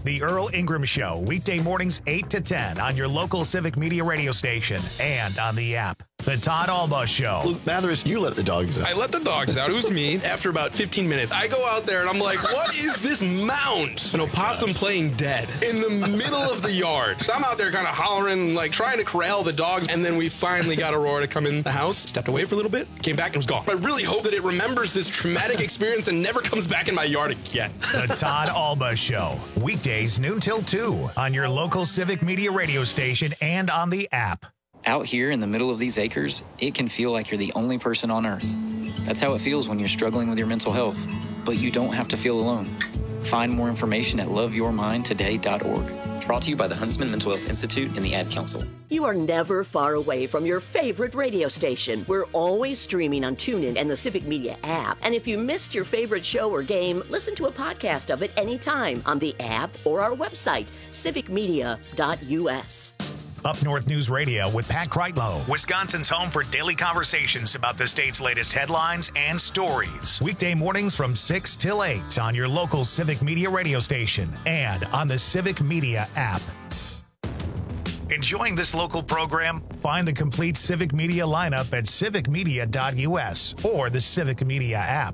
The Earl Ingram Show, weekday mornings 8 to 10 on your local Civic Media radio station and on the app. The Todd Alba Show. Luke Mathers, you let the dogs out. I let the dogs out. It was me. After about 15 minutes, I go out there and I'm like, what is this mound? An opossum playing dead in the middle of the yard. I'm out there kind of hollering, like trying to corral the dogs. And then we finally got Aurora to come in the house, stepped away for a little bit, came back and was gone. I really hope that it remembers this traumatic experience and never comes back in my yard again. The Todd Alba Show, weekdays noon till 2 on your local Civic Media radio station and on the app. Out here in the middle of these acres, it can feel like you're the only person on Earth. That's how it feels when you're struggling with your mental health. But you don't have to feel alone. Find more information at loveyourmindtoday.org. Brought to you by the Huntsman Mental Health Institute and the Ad Council. You are never far away from your favorite radio station. We're always streaming on TuneIn and the Civic Media app. And if you missed your favorite show or game, listen to a podcast of it anytime on the app or our website, civicmedia.us. Up North News Radio with Pat Kreitlow, Wisconsin's home for daily conversations about the state's latest headlines and stories. Weekday mornings from 6 till 8 on your local Civic Media radio station and on the Civic Media app. Enjoying this local program? Find the complete Civic Media lineup at civicmedia.us or the Civic Media app.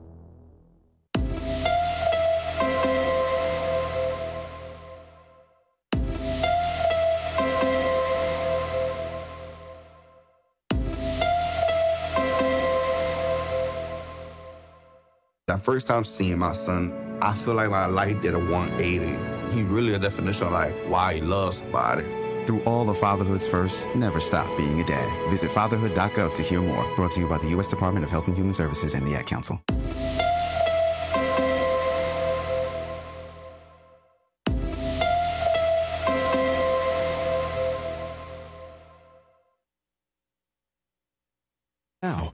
That first time seeing my son, I feel like my life did a 180. He really a definition of like why he loves somebody. Through all the fatherhoods first, never stop being a dad. Visit fatherhood.gov to hear more. Brought to you by the U.S. Department of Health and Human Services and the Ad Council. Now.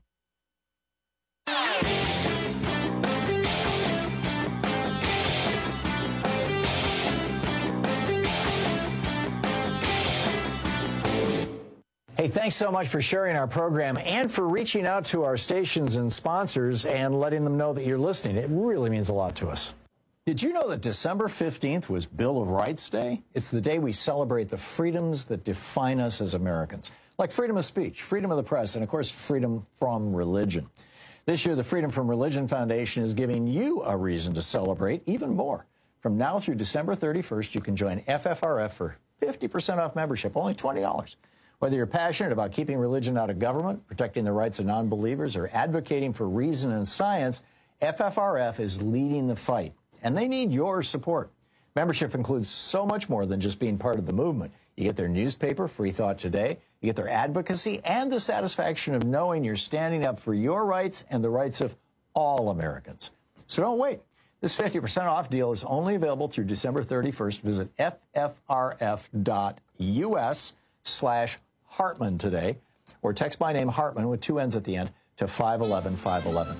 Hey, thanks so much for sharing our program and for reaching out to our stations and sponsors and letting them know that you're listening. It really means a lot to us. Did you know that December 15th was Bill of Rights Day? It's the day we celebrate the freedoms that define us as Americans, like freedom of speech, freedom of the press, and, of course, freedom from religion. This year, the Freedom from Religion Foundation is giving you a reason to celebrate even more. From now through December 31st, you can join FFRF for 50% off membership, only $20. Whether you're passionate about keeping religion out of government, protecting the rights of non-believers, or advocating for reason and science, FFRF is leading the fight, and they need your support. Membership includes so much more than just being part of the movement. You get their newspaper, Free Thought Today, you get their advocacy, and the satisfaction of knowing you're standing up for your rights and the rights of all Americans. So don't wait. This 50% off deal is only available through December 31st. Visit ffrf.us/Hartman today, or text my name Hartman with 2 N's at the end to 511-511.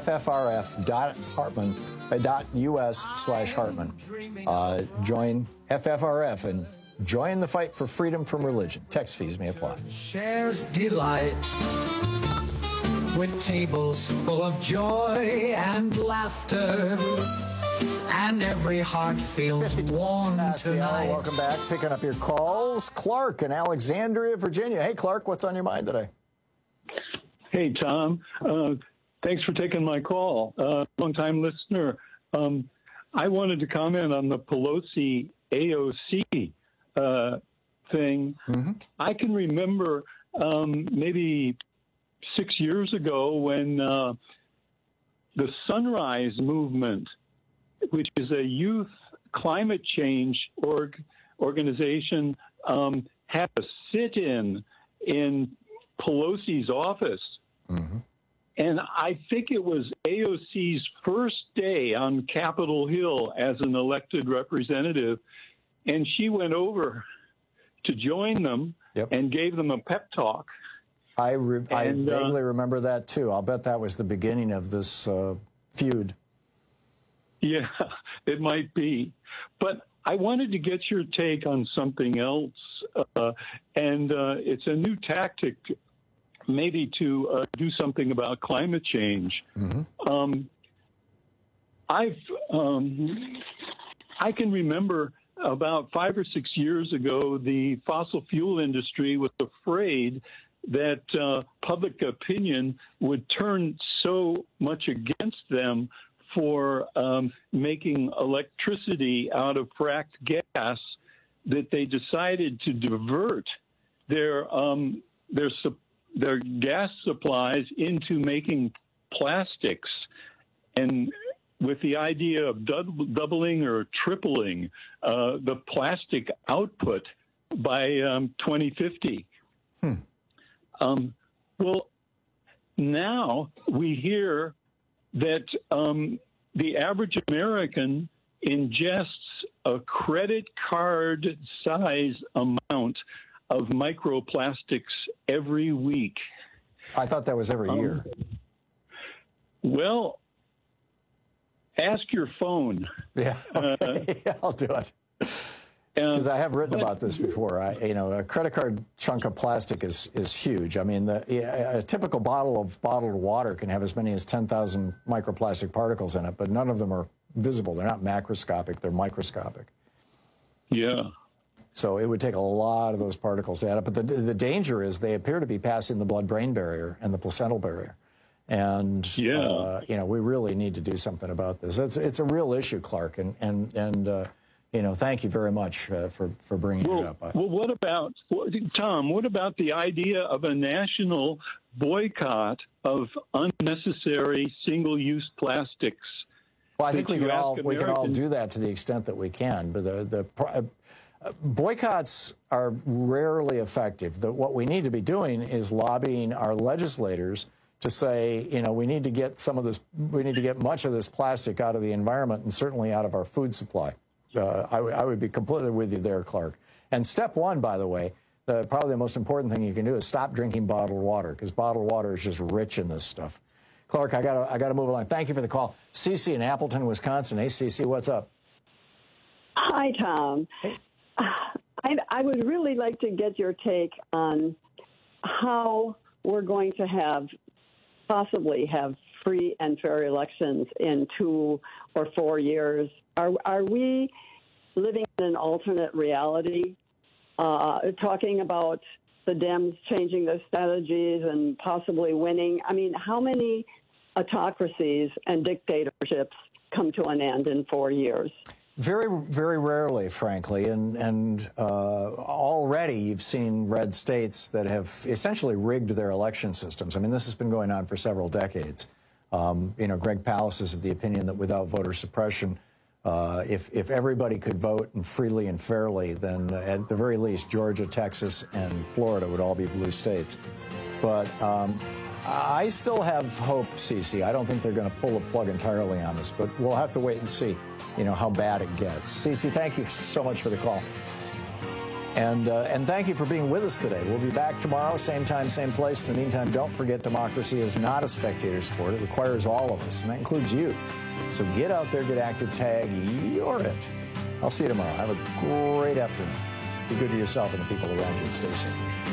ffrf.us/Hartman. Join FFRF and join the fight for freedom from religion. Text fees may apply. Shares delight with tables full of joy and laughter. And every heart feels warm tonight. Welcome back. Picking up your calls. Clark in Alexandria, Virginia. Hey, Clark, what's on your mind today? Hey, Tom. Thanks for taking my call. Long-time listener. I wanted to comment on the Pelosi AOC thing. Mm-hmm. I can remember maybe 6 years ago when the Sunrise Movement, which is a youth climate change organization, had a sit-in Pelosi's office. Mm-hmm. And I think it was AOC's first day on Capitol Hill as an elected representative, and she went over to join them and gave them a pep talk. I vaguely remember that, too. I'll bet that was the beginning of this feud. Yeah, it might be. But I wanted to get your take on something else, and it's a new tactic maybe to do something about climate change. Mm-hmm. I can remember about 5 or 6 years ago, the fossil fuel industry was afraid that public opinion would turn so much against them for making electricity out of fracked gas that they decided to divert their gas supplies into making plastics, and with the idea of doubling or tripling the plastic output by 2050. Well, now we hear that the average American ingests a credit card size amount of microplastics every week. I thought that was every year. Well, ask your phone. Yeah, okay. I'll do it. Because I have written about this before. A credit card chunk of plastic is huge. I mean, a typical bottle of bottled water can have as many as 10,000 microplastic particles in it, but none of them are visible. They're not macroscopic, they're microscopic. Yeah. So it would take a lot of those particles to add up. But the danger is they appear to be passing the blood-brain barrier and the placental barrier. And, we really need to do something about this. It's a real issue, Clark, and thank you very much for bringing it up. Well, what about, Tom, what about the idea of a national boycott of unnecessary single-use plastics? Well, I think we can all do that to the extent that we can, but the boycotts are rarely effective. What we need to be doing is lobbying our legislators to say, we need to get much of this plastic out of the environment and certainly out of our food supply. I would be completely with you there, Clark. And step one, by the way, probably the most important thing you can do is stop drinking bottled water, because bottled water is just rich in this stuff. Clark, I gotta move along. Thank you for the call. Cece in Appleton, Wisconsin. Hey, Cece, what's up? Hi, Tom. I would really like to get your take on how we're going to possibly have free and fair elections in 2 or 4 years. Are we living in an alternate reality, talking about the Dems changing their strategies and possibly winning? I mean, how many autocracies and dictatorships come to an end in 4 years? Very, very rarely, frankly, and already you've seen red states that have essentially rigged their election systems. I mean, this has been going on for several decades. Greg Palast is of the opinion that without voter suppression, if everybody could vote and freely and fairly, then at the very least, Georgia, Texas, and Florida would all be blue states. But I still have hope, Cece. I don't think they're going to pull the plug entirely on this, but we'll have to wait and see, how bad it gets. Cece, thank you so much for the call. And thank you for being with us today. We'll be back tomorrow, same time, same place. In the meantime, don't forget democracy is not a spectator sport. It requires all of us, and that includes you. So get out there, get active, tag, you're it. I'll see you tomorrow. Have a great afternoon. Be good to yourself and the people around you, and stay safe.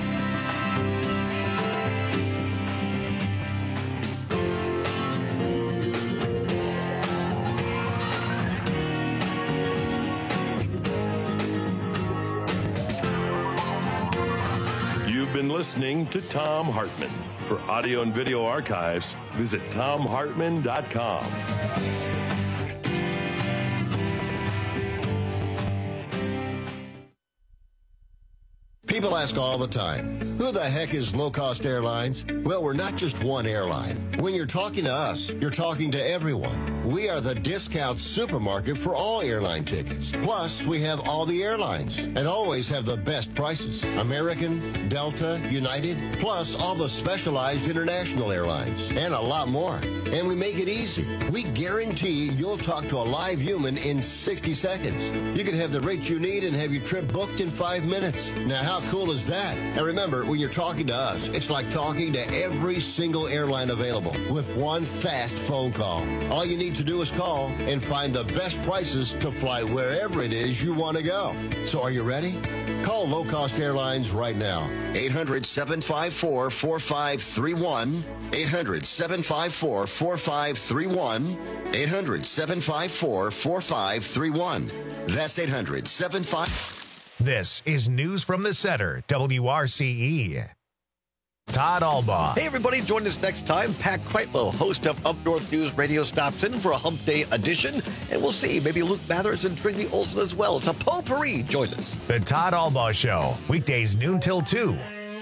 Listening to Thom Hartmann. For audio and video archives, visit ThomHartmann.com. People ask all the time, who the heck is Low Cost Airlines? Well, we're not just one airline. When you're talking to us, you're talking to everyone. We are the discount supermarket for all airline tickets. Plus, we have all the airlines and always have the best prices. American, Delta, United, plus all the specialized international airlines and a lot more. And we make it easy. We guarantee you'll talk to a live human in 60 seconds. You can have the rate you need and have your trip booked in 5 minutes. Now, how cool is that? And remember, when you're talking to us, it's like talking to every single airline available with one fast phone call. All you need to do is call and find the best prices to fly wherever it is you want to go. So are you ready? Call Low Cost Airlines right now. 800-754-4531. 800-754-4531. 800-754-4531. That's 800-75... This is News from the Center, WRCE. Todd Albaugh. Hey, everybody, join us next time. Pat Kreitlow, host of Up North News Radio, stops in for a Hump Day edition, and we'll see. Maybe Luke Mathers and Trinity Olsen as well. It's a potpourri. Join us. The Todd Albaugh Show, weekdays noon till 2.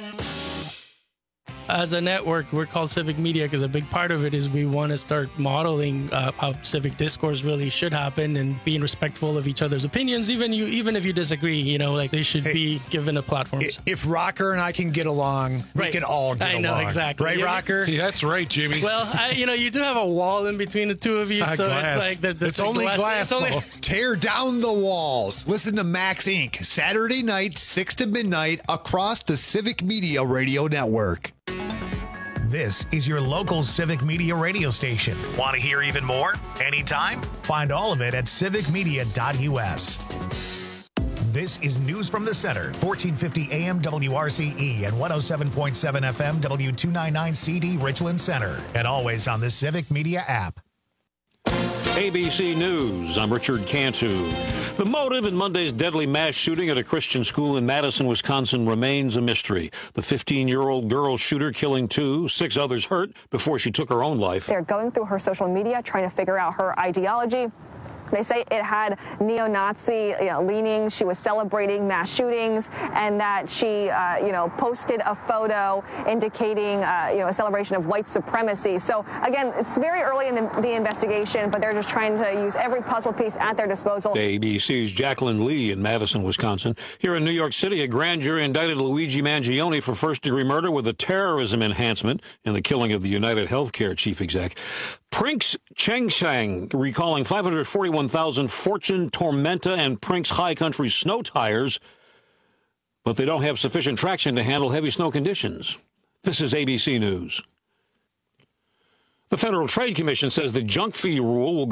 As a network, we're called Civic Media because a big part of it is we want to start modeling how civic discourse really should happen and being respectful of each other's opinions, even if you disagree. Like they should be given a platform. If Rocker and I can get along, we can all get along. I know, exactly. Right, Rocker? Yeah, that's right, Jimmy. Well, you do have a wall in between the two of you, so glass. it's like it's only glass. Tear down the walls. Listen to Max Inc. Saturday night, 6 to midnight, across the Civic Media Radio Network. This is your local Civic Media radio station. Want to hear even more? Anytime? Find all of it at civicmedia.us. This is News from the Center, 1450 AM WRCE and 107.7 FM W299 CD Richland Center. And always on the Civic Media app. ABC News, I'm Richard Cantu. The motive in Monday's deadly mass shooting at a Christian school in Madison, Wisconsin remains a mystery. The 15-year-old girl shooter killing 2, 6 others hurt before she took her own life. They're going through her social media, trying to figure out her ideology. They say it had neo-Nazi leanings. She was celebrating mass shootings, and that she, posted a photo indicating, a celebration of white supremacy. So again, it's very early in the investigation, but they're just trying to use every puzzle piece at their disposal. ABC's Jacqueline Lee in Madison, Wisconsin. Here in New York City, a grand jury indicted Luigi Mangione for first-degree murder with a terrorism enhancement in the killing of the United Healthcare chief exec. Prinks Chengshang recalling 541,000 Fortune Tormenta and Prinks High Country snow tires, but they don't have sufficient traction to handle heavy snow conditions. This is ABC News. The Federal Trade Commission says the junk fee rule will